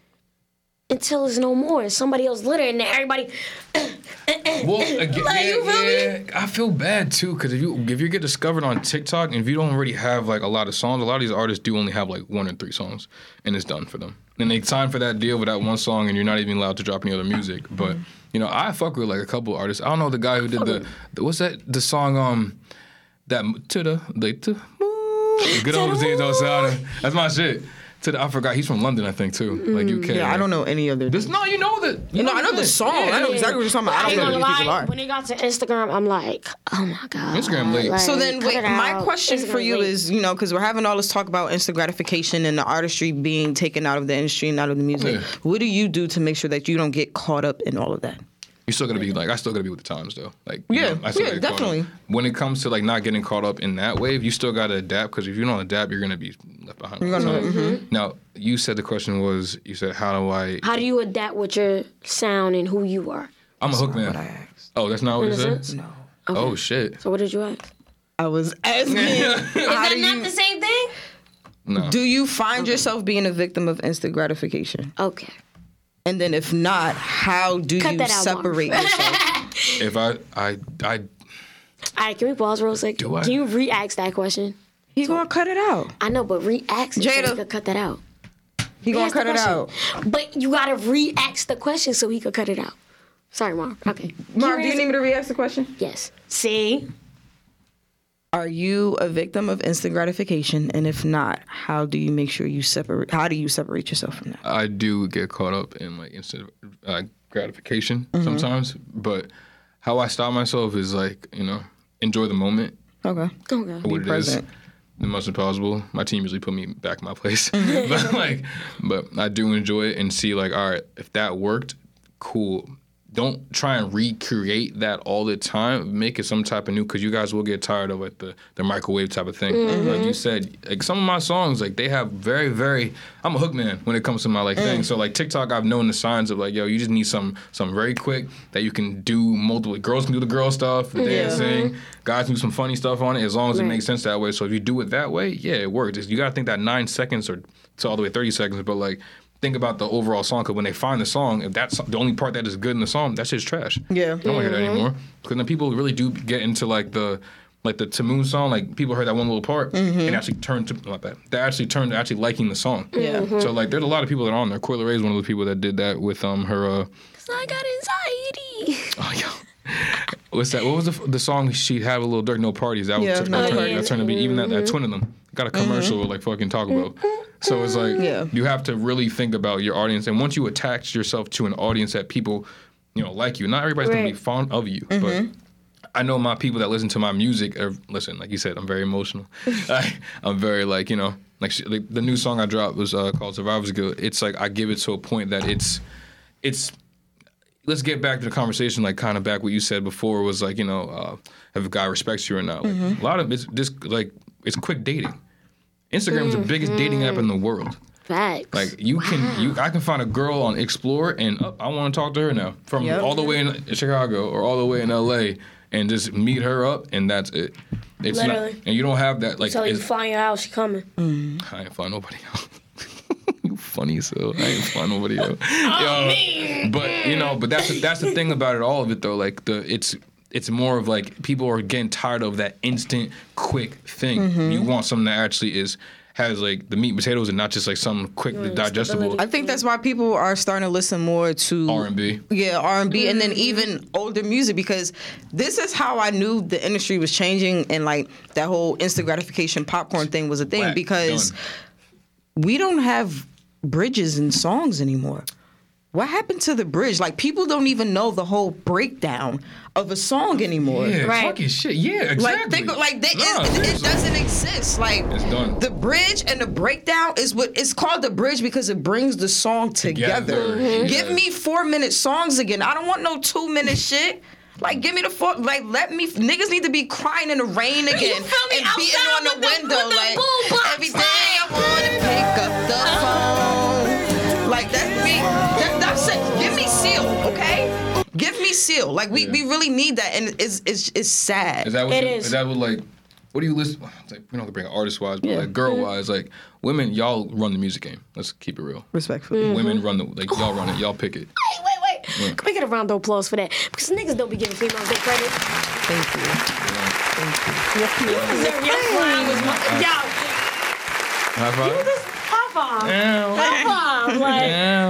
until it's no more. It's somebody else lit it, and then everybody. Well, again, Like, yeah, you feel me? yeah, I feel bad too because if you if you get discovered on TikTok and if you don't already have like a lot of songs, a lot of these artists do only have like one or three songs, and it's done for them. And they sign for that deal with that one song, and you're not even allowed to drop any other music. But you know, I fuck with like a couple artists. I don't know the guy who did the, the what's that the song um that to the like to good old Zane Osada. That's my shit. To the, I forgot he's from London, I think too, like U K. Yeah, I don't know any other. This no, you know that. You know, I know the song. I know exactly what you're talking about. I I don't ain't know gonna who these people lie. are. When it got to Instagram, I'm like, oh my god. Instagram late. Like, So then, cut wait, it my out. question for Instagram you late. is, you know, because we're having all this talk about instant gratification and the artistry being taken out of the industry and out of the music. Yeah. What do you do to make sure that you don't get caught up in all of that? You still gotta be like I still gotta be with the times though. Like you Yeah, know, I still yeah, gotta get caught definitely. up. When it comes to like not getting caught up in that wave, you still gotta adapt because if you don't adapt, you're gonna be left behind. all the gonna- time. mm-hmm. Now you said the question was you said how do I? How do you adapt with your sound and who you are? I'm a hook man. What I asked. Oh, that's not what In you a said. sense? No. Oh shit. So what did you ask? I was asking. Is how that do not you, the same thing? No. do you find yourself being a victim of instant gratification? Okay. And then if not, how do Cut you that out, separate Marv. yourself? If I, I, I, All right, can we pause real quick? Do I? Can you re-ask that question? He gonna cut it out. I know, but re-ask it Jada. so he could cut that out. He gonna Re-ask the cut it out. question. But you gotta re-ask the question so he could cut it out. Sorry, Marv. Okay. Marv, do you need me to re-ask the question? Yes. See? Are you a victim of instant gratification? And if not, how do you make sure you separate? How do you separate yourself from that? I do get caught up in like instant uh, gratification Mm-hmm. sometimes, but how I stop myself is like, you know, enjoy the moment. Okay. Okay. What it present. is, the most impossible. My team usually put me back in my place, Mm-hmm. but like, but I do enjoy it and see like, all right, if that worked, cool. Don't try and recreate that all the time. Make it some type of new, because you guys will get tired of like the, the microwave type of thing. Mm-hmm. Like you said, like some of my songs, like they have very, very. I'm a hook man when it comes to my like Mm. thing. So like TikTok, I've known the signs of like, yo, you just need some some very quick that you can do multiple. Girls can do the girl stuff, the dancing. Guys can do some funny stuff on it as long as it Right. makes sense that way. So if you do it that way, yeah, it works. It's- you gotta think that nine seconds or to all the way thirty seconds, but like. Think about the overall song, because when they find the song, if that's the only part that is good in the song, that's just trash. Yeah. I don't want to hear that anymore. Because then people really do get into like the like the Tamoon song. Like people heard that one little part and actually turned to not that. They actually turned to actually liking the song. Yeah. So like there's a lot of people that are on there. Coyle Ray is one of the people that did that with um her. Uh, So I got anxiety. oh yo, what's that? What was the the song she had with Lil Durk? No Parties. That Yeah, was No that turned, Parties. that turned to be even that, that twin of them got a commercial with like fucking Taco Bell. So it's like Yeah. you have to really think about your audience, and once you attach yourself to an audience that people, you know, like you. Not everybody's gonna be Right. fond of you, but I know my people that listen to my music. Are, listen, like you said, I'm very emotional. I, I'm very like you know, like, she, like the new song I dropped was uh, called Survivor's Guilt. It's like I give it to a point that it's, it's. Let's get back to the conversation, like kind of back what you said before was like you know, uh, if a guy respects you or not. Like, a lot of it's just like it's quick dating. Instagram is the biggest dating app in the world. Facts. Like you can, you I can find a girl on Explore and oh, I want to talk to her now from Yep. all the way in Chicago or all the way in L A and just meet her up and that's it. It's Literally. not, and you don't have that like. So you it's- find your house, she coming. I ain't find nobody else. You funny so I ain't find nobody else. Oh, Yo, me. but you know, but that's the, that's the thing about it. All of it though, like the it's. It's more of like people are getting tired of that instant, quick thing. Mm-hmm. You want something that actually is has like the meat and potatoes and not just like something quickly Mm, digestible. stability. I think that's why people are starting to listen more to R and B. Yeah, R and B, and then Mm-hmm. even older music, because this is how I knew the industry was changing, and like that whole instant gratification popcorn thing was a thing, Whack. because Done. we don't have bridges in songs anymore. What happened to the bridge? Like people don't even know the whole breakdown of a song anymore. Yeah, Right. fucking shit. Yeah, exactly. Like think like they, Nah, it, it seriously. doesn't exist. Like It's done. the bridge and the breakdown is what it's called the bridge because it brings the song together. Together, Mhm. Give yeah. me four minute songs again. I don't want no two minute shit. Like give me the four. Like let me niggas need to be crying in the rain again feel me? and beating Outside on the, with the- window. with the like boombox. every day I wanna pick up the phone. Like that me. That, that's it. Give me Seal, okay? Give me Seal. Like we, Yeah. we really need that, and it's it's it's sad. Is that what It you, is. is that what like what do you listen? It's like, we don't have to bring artist wise, but Yeah. like girl wise, like women, y'all run the music game. Let's keep it real. Respectfully. Women run the like y'all run it. Y'all pick it. Wait, wait, wait. Can we get a round of applause for that? Because niggas don't be giving females their credit. Thank you. Your, your fly was my, yo, High five. high five. Ow. High five. Like,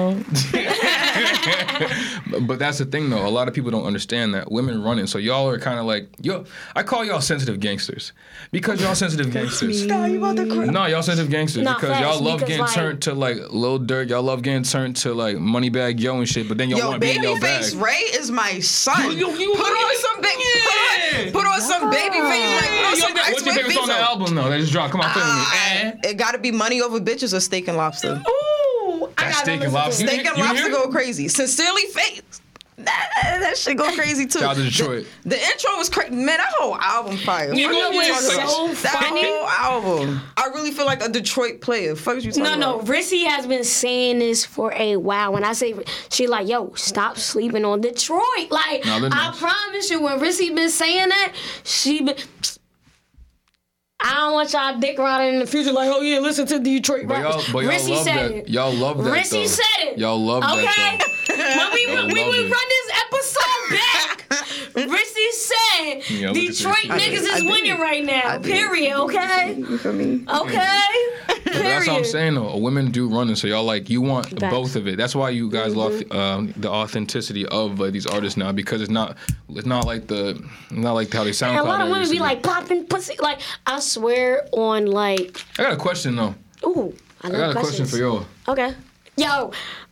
But- but that's the thing though. A lot of people don't understand that women run it. So y'all are kind of like yo. I call y'all sensitive gangsters because y'all sensitive gangsters. No, you about to cry. No, y'all sensitive gangsters Nah, because facts, y'all love because, getting like- turned to like Lil Durk. Y'all love getting turned to like Moneybag Yo and shit. But then y'all Yo, want to be in your bag. Babyface Ray is my son. You- you- you- put on some baby. Yeah. Put on, put on some Babyface Ray. Put on some What's Ice your with favorite song on the Fizo. album though? That just dropped. Come on, play with me. Eh? It got to be Money Over Bitches or Steak and Lobster. ooh, I That's gotta steak and listen to lobster. it. Steak and You Lobster hear? go crazy. Sincerely Faked. That, that shit go crazy too. Shout out to Detroit. The, the intro was crazy. Man, that whole album fire. You Fuck know you what? talking about? So That funny. whole album. I really feel like a Detroit player. Fuck is you talking No, no, about? Rissy has been saying this for a while. When I say, she like, yo, stop sleeping on Detroit. Like, No, they're I nice. promise you, when Rissy been saying that, she been... I don't want y'all dick riding in the future like, oh yeah, listen to Detroit But rappers. y'all, but y'all Rissy love said that. it. Y'all love that. Rissy though. said it. Y'all love Okay. that. When we Y'all we love would it. run this episode back, Rissy said Yeah, look at this Detroit shit. niggas I is did. winning right now. I did. Period. Okay. You feel me? Okay. But that's what I'm Period. saying though. Women do running, so y'all like you want Facts. both of it. That's why you guys Mm-hmm. love um, the authenticity of uh, these artists now because it's not it's not like the not like how they sound. And a lot of women be like popping pussy. Like I swear on like. I got a question though. Ooh, I love I got a questions. question for y'all. Okay. Yo,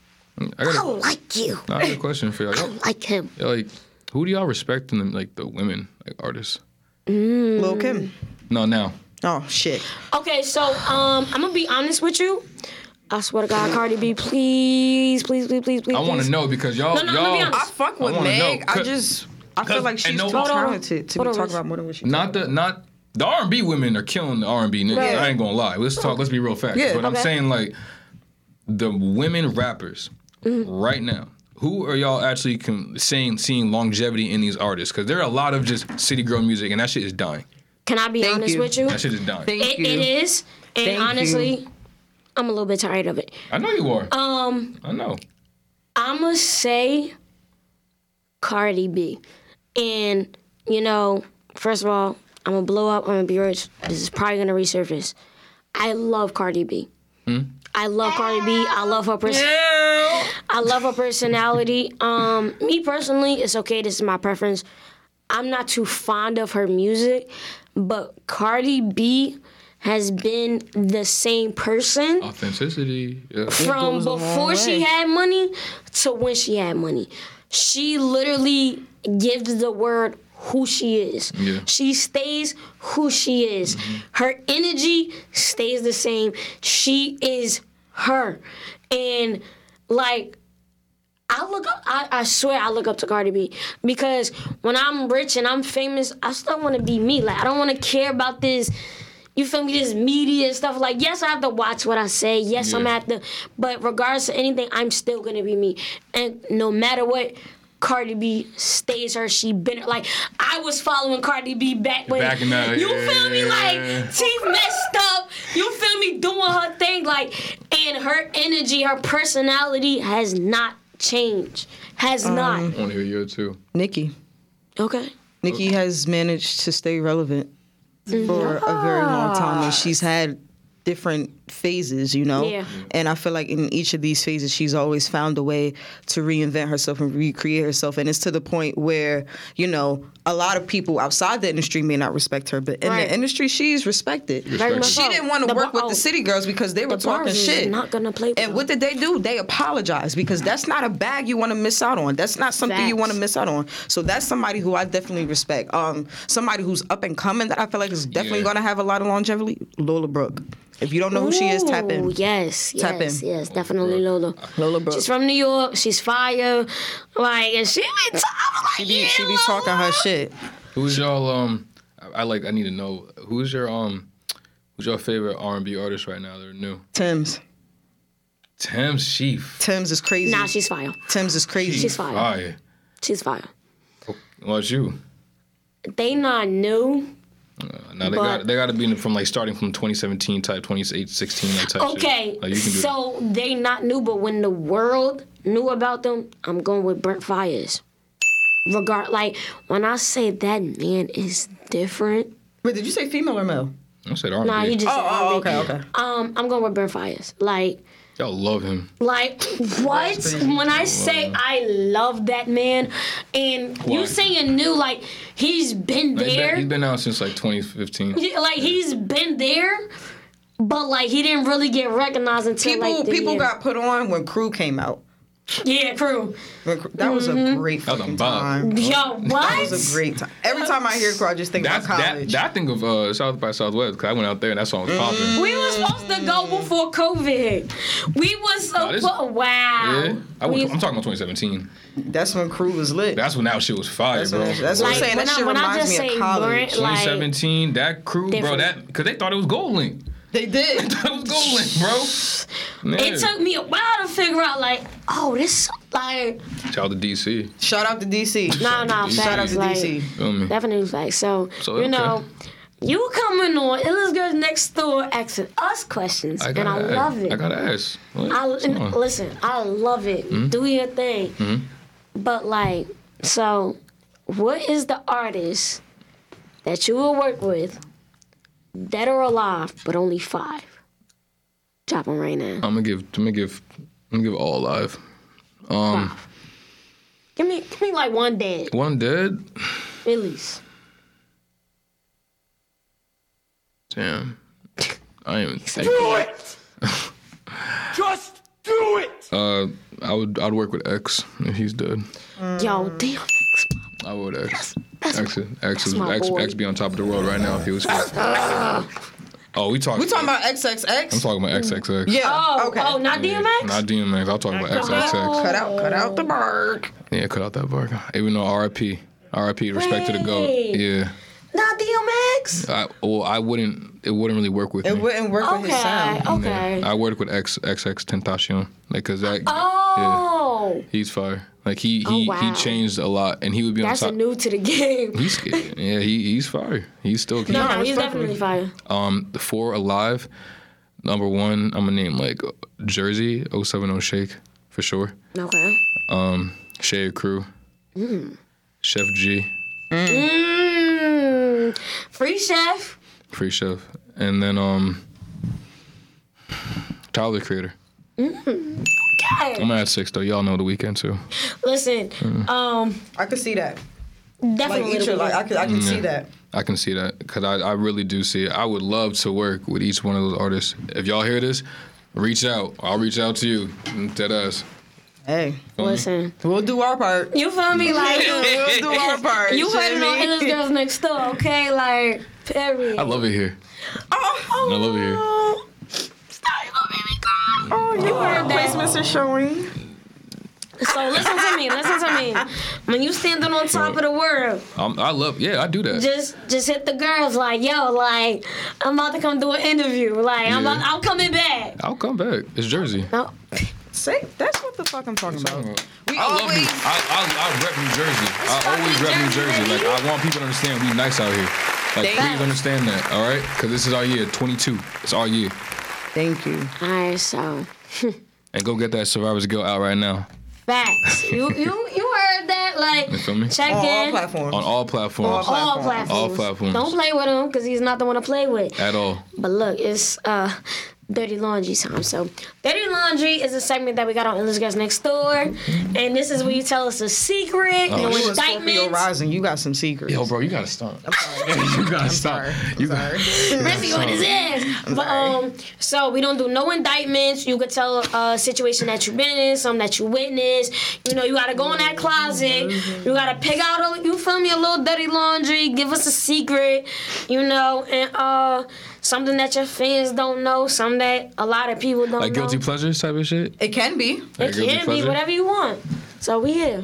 I got I a, like you. I got a question for y'all. I Y'all- like him. y'all like, who do y'all respect in the, like the women like artists? Lil Kim. No, now. Oh shit. Okay, so um, I'm gonna be honest with you. I swear to God, Cardi B, please, please, please, please, please. I want to please. know because y'all No, no, I'm gonna y'all. be honest. I fuck with I wanna Meg. know, I 'cause- just I feel 'cause- like and she's no- too Hold on. talented to Hold be on, talking Riz. about more than what she. Not the not the R and B women are killing the R and B niggas. Right. I ain't gonna lie. Let's talk. Let's be real facts. Yeah. But I'm Okay. saying like the women rappers right now. Who are y'all actually con- saying seeing longevity in these artists? Because there are a lot of just city girl music, and that shit is dying. Can I be Thank honest you. with you? That shit is dying. Thank It, you. it is, and Thank honestly, I'm a little bit tired of it. I know you are. Um, I know. I'ma say Cardi B, and you know, first of all, I'm gonna blow up. I'm gonna be rich. This is probably gonna resurface. I love Cardi B. I love Cardi B. I love her person. I love her personality. Um, me personally, it's okay. This is my preference. I'm not too fond of her music, but Cardi B has been the same person Authenticity. Yeah. from goes a long before she way. had money to when she had money. She literally gives the word who she is. Yeah. She stays who she is. Her energy stays the same. She is her. And like I look up, I, I swear I look up to Cardi B because when I'm rich and I'm famous, I still want to be me. Like I don't want to care about this, you feel me, this media and stuff. Like yes, I have to watch what I say. Yes, I'm Yeah. at the, but regardless of anything, I'm still gonna be me. And no matter what, Cardi B stays her. She been like I was following Cardi B back when Back in the- you feel me, yeah. like teeth messed up. You feel me, doing her thing, like, and her energy, her personality has not changed. Has not. I want to hear you too. Nicki. Okay. Nicki has managed to stay relevant for a very long time, and she's had different phases, you know? Yeah. And I feel like in each of these phases, she's always found a way to reinvent herself and recreate herself. And it's to the point where, you know, a lot of people outside the industry may not respect her, but in Right. the industry, she's respected. Very much She so. didn't want to The work bar- with the oh, city girls because they were the talking bars is shit. not gonna play with And her. what did they do? They apologized because that's not a bag you want to miss out on. That's not something you Facts. want to miss out on. So that's somebody who I definitely respect. Um, somebody who's up and coming that I feel like is definitely Yeah. going to have a lot of longevity. Lola Brooke. If you don't know who she is, tap in. Ooh, Yes, Tap yes, in. yes, definitely Lola. Lola Brooke. She's from New York. She's fire. Like, and she be talking like, She be, yeah, she be Lola. talking her shit. Who's y'all? Um, I, I like. I need to know who's your um, who's your favorite R and B artist right now that are new? Tim's. Tim Sheaf. Tim's is crazy. Nah, she's fire. Tim's is crazy. She's fire. Fire. She's fire. What's you? They not new. Uh, now they But- got they got to be from like starting from twenty seventeen type, twenty sixteen like type. Okay, shit. Like, you can do that. so they not new, but when the world knew about them, I'm going with Brent Fires. Regard, like when I say that man is different. Wait, did you say female or male? I said R and B. Nah, he just. Oh, said oh, R and B. okay, okay. Um, I'm going with Brent Fires. Like, Y'all love him. like what? When I say I love that man, and Why? you saying new, like he's been He's there. been, he's been out since like twenty fifteen. Yeah, like he's been there, but like he didn't really get recognized until People like the people year. got put on when Crew came out. Yeah, Crew. When Crew- That was Mm-hmm. a great That was a fucking bop. time. Yo, what? That was a great time. Every time I hear Crew, I just think That's about that, college. that. I think of uh, South by Southwest because I went out there and that song was Mm-hmm. popping. We were supposed to go before COVID. We was so Nah, this- wow. Yeah, I We- went, I'm talking about twenty seventeen. That's when Crew was lit. That's when that shit was fire, That's bro. when- that's what I'm Like, saying. when That I- shit when I reminds just me say of college. Brent, like- twenty seventeen, that crew, bro, Different. that because they thought it was Gold Link. They did. That was Gold Link, bro. Man. It took me a while to figure out, like, oh, this, like, Shout out to D C. Shout out to D C. nah, nah, Shout facts, out to like, D C. Feel me? definitely facts. So, So, you okay. know, You coming on Illest Girls Next Door asking us questions, I and I gotta, love it. I gotta ask. What? I, Come on. listen, I love it. Mm-hmm. Do your thing. But like, so, what is the artist that you will work with, dead or alive, but only five? Drop them right now. I'm gonna give. I'm gonna give. I'm gonna give all alive. Um, Five. Give me, give me like one dead, one dead. at least. Damn. I am. Do it! Just do it! Uh, I would. I'd work with X if he's dead. Yo, damn. I would X. That's- X. is- X. is- my X. boy. X be on top of the world right now if he was here. Oh, we talking. We talking about X X X? I'm talking about X X X. Yeah. Oh, okay. oh, not D M X? Not D M X. I'll talk about X X X. Cut out, cut out the bark. Yeah, cut out that bark. Even though R I P. R I P. Respect to the GOAT. Wait. Yeah. Not D M X? I, well, I wouldn't. It wouldn't really work with It me. wouldn't work with his Okay, sound. okay. Yeah. I work with X X X Tentacion, like, cause that. Oh, Yeah, he's fire. Like he Oh, he wow. he changed a lot, and he would be that's on a top. new to the game. He's yeah, he he's fire. He's still. He, No, no, he's respectfully. definitely fire. Um, the four alive. Number one, I'm gonna name like Jersey oh seven oh Shake for sure. Okay. Um, Shade Crew. Chef G, Mmm. Free chef. Free Chef, and then um, Tyler the Creator. I'm Okay. gonna add six though. Y'all know The Weeknd too. Listen, Mm. um, I could see that. Like definitely. each, the like I could, I can see Yeah. that. I can see that because I, I really do see it. I would love to work with each one of those artists. If y'all hear this, reach out. I'll reach out to you. Dead ass. Hey, Listen, we'll do our part. you feel me? Like, We'll do our part. you heard it on Jimmy. Illest Girls Next Door, okay? Like, period. I love it here. Oh, I love it here. Stop, you gonna make me cry. oh, you heard that. Placements are showing. So listen to me, listen to me. When you standing on top of the world, I'm, I love. Yeah, I do that. just just hit the girls like, yo, like, I'm about to come do an interview. Like, I'm Yeah. about, I'm coming back. I'll come back. It's Jersey. No. Say, that's what the fuck I'm talking about. We I love New. always- I, I I rep New Jersey. I fucking always rep New Jersey, Jersey. Like baby. I want people to understand we nice out here. Like Thank please you. understand that. All right, because this is our year. twenty-two. It's our year. Thank you. All right, so And go get that Survivor's Guilt out right now facts. You you you heard that? Like, You feel me? check On all in. platforms. on all platforms. All All platforms. platforms. All platforms. Don't play with him because he's not the one to play with. At all. But look, it's uh, Dirty Laundry time. So, Dirty Laundry is a segment that we got on Illest Girls Next Door. And this is where you tell us a secret, no Oh, You a Scorpio indictments. rising, you got some secrets. Yo, bro, you gotta stop. I'm sorry. you gotta I'm stop. sorry. I'm You sorry. Ricky on his ass. But, sorry. um, so we don't do no indictments. You could tell a situation that you've been in, something that you witnessed. You know, you gotta go in that closet. You gotta pick out a, you feel me, a little dirty laundry. Give us a secret, you know, and uh, something that your fans don't know, something that a lot of people don't Like know. guilty pleasures type of shit. It can be. Like It guilty can be pleasure? whatever you want. So we here.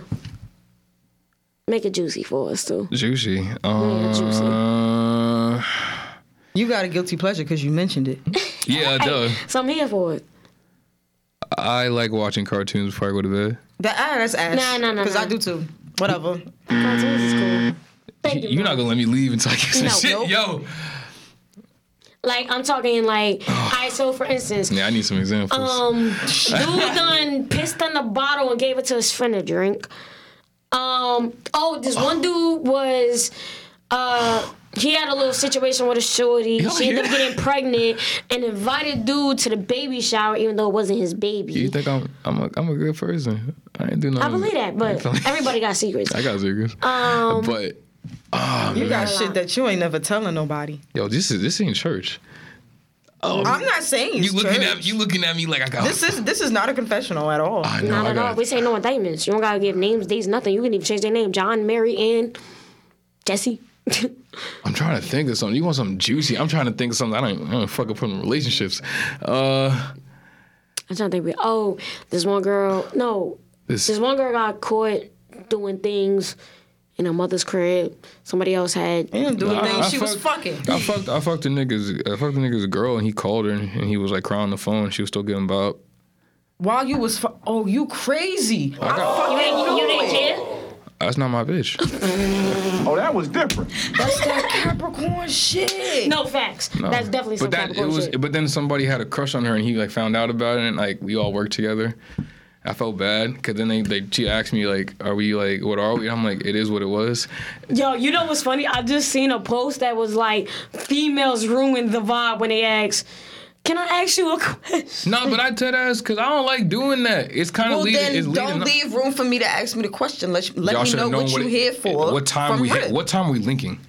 Make it juicy for us too. Juicy. Uh, juicy. You got a guilty pleasure because you mentioned it. Yeah, duh. So I'm here for it. I like watching cartoons before I go to bed. That, ah, that's ass. Nah, nah, nah, Because nah. I do too. Whatever. Cartoons is cool. Thank you. You're not bro. gonna let me leave until I get some No, shit, nope. yo. Like I'm talking like, alright. So for instance, Yeah, I need some examples. um, dude done pissed in the bottle and gave it to his friend to drink. Um, oh, this one dude was, uh, he had a little situation with a shorty. Yo, She ended up yeah. getting pregnant and invited dude to the baby shower, even though it wasn't his baby. you think I'm I'm a I'm a good person? I ain't do nothing. I believe that, but everybody got secrets. I got secrets. Um, but oh You man, got shit that you ain't never telling nobody. yo, this is this ain't church. Oh, I'm not saying you it's looking church. at you looking at me like I got. This is this is not a confessional at all. I know, Not I at got all. We say no indictments. You don't gotta give names, dates, nothing. You can even change their name. John, Mary, Ann, Jesse. I'm trying to think of something. You want something juicy? I'm trying to think of something. I don't, I don't fuck up from relationships. Uh, I'm trying to think. Of, oh, this one girl. No, this this one girl got caught doing things in her mother's crib. Somebody else had. Damn, doing Nah, things I she was fucked- fucking. I fucked I fucked the niggas I fucked the niggas girl and he called her and he was like crying on the phone. She was still getting bopped. While you was fu- oh you crazy. I You fucking ain't, you, you knew didn't it. care. That's not my bitch. Oh, that was different. That's that Capricorn shit. No facts. No. That's definitely some but that, Capricorn it was, shit. But then somebody had a crush on her and he like found out about it and like we all worked together. I felt bad because then they, they she asked me like, "Are we like what are we?" I'm like, "It is what it was." Yo, you know what's funny? I just seen a post that was like, females ruin the vibe when they ask, "Can I ask you a question?" No, but I tell that because I don't like doing that. It's kind of Well, leading. then It's don't leading up- leave room for me to ask me the question. Let, let Y'all me should know have known what what you it- here for. What time from we Rip. what time we linking?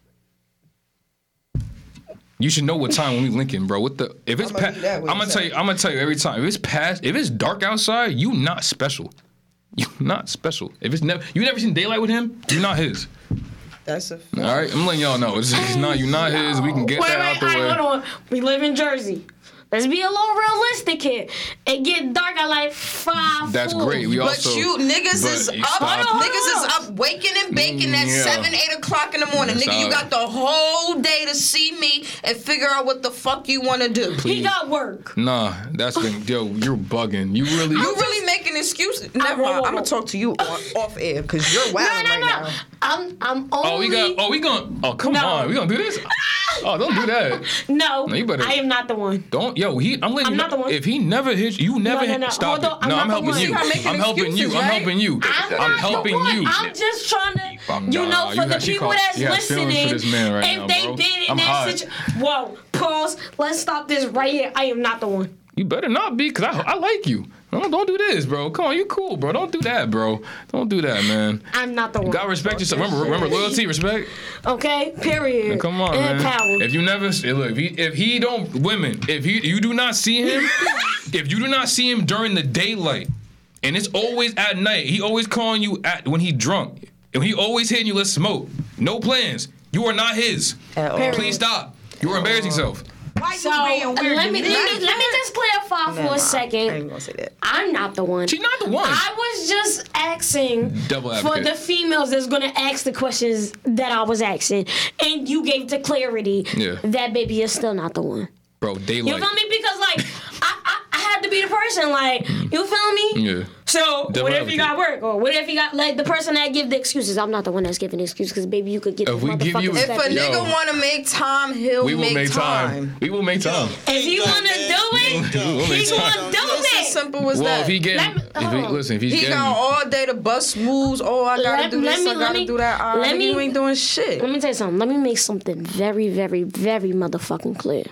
You should know what time when we linking, bro. What the if it's I'ma past? leave that I'm where gonna it's tell at. you. I'm gonna tell you every time. If it's past, if it's dark outside, you not special. You not special. If it's never, you never seen daylight with him, you not his. That's a All right, I'm letting y'all know. It's, it's not you not his. We can get wait, that wait, out the all right, way. hold on. We live in Jersey. Let's be a little realistic here. It get dark at like five. That's four. great. We But also, you niggas but is you up. stop. Niggas is up waking and baking at Yeah. seven, eight o'clock in the morning. That's Nigga, you out. got the whole day to see me and figure out what the fuck you want to do. He got work. Nah, that's been yo. You're bugging. You really. You really making excuses? Never whoa, mind. whoa, I'm gonna whoa. talk to you off, off air because you're No, wilding no, no. right now. I'm, I'm only. Oh, we got. Oh, we gonna. Oh, come No. on. We gonna do this. Oh, don't do that. No, No, you better- I am not the one. Don't. Yo, he. I'm letting I'm you not know. the one. If he never hits you, you never no, hit. no. Stop Hold it. on, I'm no, not I'm the helping one. you. You're not making I'm helping you. excuses, I'm right? helping you. I'm, I'm not helping the one. you. I'm just trying to, you Nah, know, for you the got- she people caught- that's she has feelings listening, for this man right if now, they bro. been in I'm that hot. situation, whoa, pause. Let's stop this right here. I am not the one. You better not be, cause I I like you. Don't don't do this, bro. Come on, you cool, bro. Don't do that, bro. Don't do that, man. I'm not the one. You gotta respect yourself. Remember, remember loyalty, respect. Okay, period. Come on, and man. power. If you never eh, look, if he, if he don't women, if he you do not see him, if you do not see him during the daylight, and it's always at night, he always calling you at when he drunk, and he always hitting you, let's smoke. No plans. You are not his. At all. Period. Please stop. You are embarrassing yourself. Why So you being weird? let me You let me not- let me just clarify for Nah, a I second. ain't gonna say that. I'm not the one. She's not the one. I was just asking Double for advocate. the females that's gonna ask the questions that I was asking, and you gave the clarity Yeah. that baby is still not the one. Bro, You daylight. feel me? Because like I, I I had to be the person. Like you feel me? Yeah. So Double what if you advocate. got work, or what if you got like the person that give the excuses? I'm not the one that's giving the excuses because baby, you could get If the we give you- motherfucking If step a in. Yo. nigga want to make time, he'll We will make, make time. time. We will make time. If he wanna do it, We'll make he time. gonna do It's as it. simple as Well, that. if he getting, Let me- if he, hold on. listen, if he's He getting, got all day to bust moves. Oh, I gotta Let- do let this. me- I let gotta me- do that. Ah, let nigga, me- you ain't doing shit. Let me tell you something. Let me make something very, very, very motherfucking clear.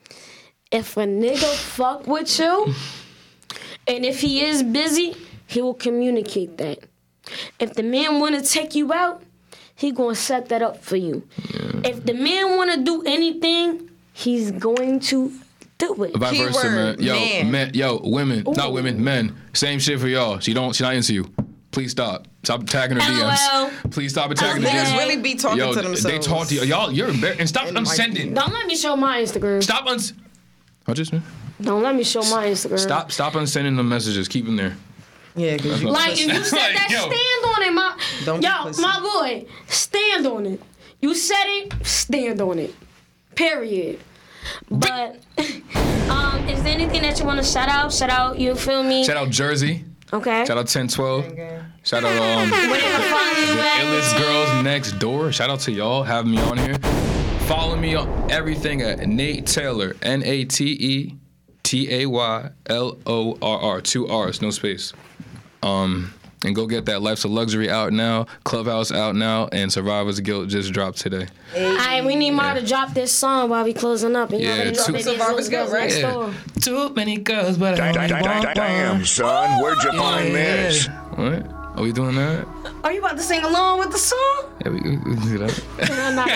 If a nigga fuck with you, and if he is busy, he will communicate that. If the man wanna take you out, he gonna set that up for you. If the man wanna do anything, he's going to do it. vice versa, man. Keyword, Yo, man. men, yo, women, not Ooh. women, men. Same shit for y'all. She don't, she not into you. Please stop. Stop attacking her D Ms. LOL. Please stop attacking the Niggas D Ms. really be talking Yo, to themselves. they talk to you. Y'all, you're embarrassed. And stop And like- unsending. Don't let me show my Instagram. Stop uns. What just? Don't let me show my Instagram. Stop, stop unsending the messages. Keep them there. Yeah, because you. Like, if you said Like, that, yo. stand on it, my Don't be yo, pussy. my boy, stand on it. You said it, stand on it. Period. But um, is there anything that you want to shout out? Shout out, you feel me? Shout out Jersey. Okay. Shout out ten twelve. Shout out um, Where they can find you the at? illest girls next door. Shout out to y'all having me on here. Follow me on everything at Nate Taylor. N A T E T A Y L O R R. Two R's, no space. Um, and go get that Life's a Luxury out now. Clubhouse out now. And Survivor's Guilt just dropped today. Alright, we need Mar to drop this song while we closing up. And you Yeah, already know two- Baby Survivor's It's Girls Guilt, right? Next Yeah. Door. Too many girls, but I only want Damn, one. son, where'd you find Yeah. this? What? Are we doing that? Are you about to sing along with the song? Yeah, we, we, we can do that. No, no,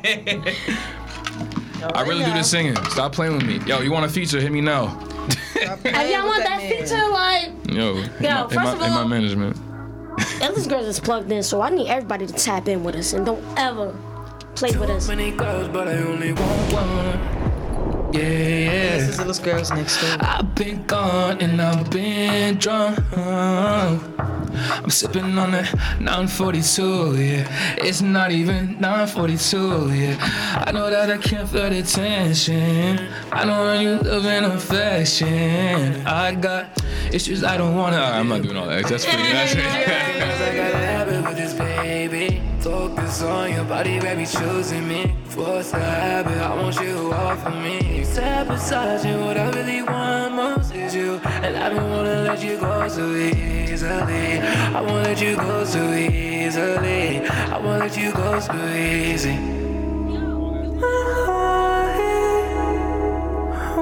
no. I really do this singing. Stop playing with me. Yo, you want a feature? Hit me now. If y'all want that feature, like, Yo, in, Yo, my, in, first my, of in my all- management. Ellis Girls is plugged in, so I need everybody to tap in with us and don't ever play with us. Many girls, but I only want one. Yeah, yeah. This is Little Girls Next Door. I've been gone and I've been drunk. I'm sipping on that nine forty-two, yeah. It's not even nine forty-two, yeah. I know that I can't feel the tension. I know you love and affection. I got issues I don't wanna. I'm not doing all that. That's pretty. That's I got a habit with this focus, baby. Focus on your body, baby, choosing me. Force the habit, I want you all for me. Sabotaging what I really want most is you. And I don't wanna let you go so easily. I won't let you go so easily. I won't let you go so easy.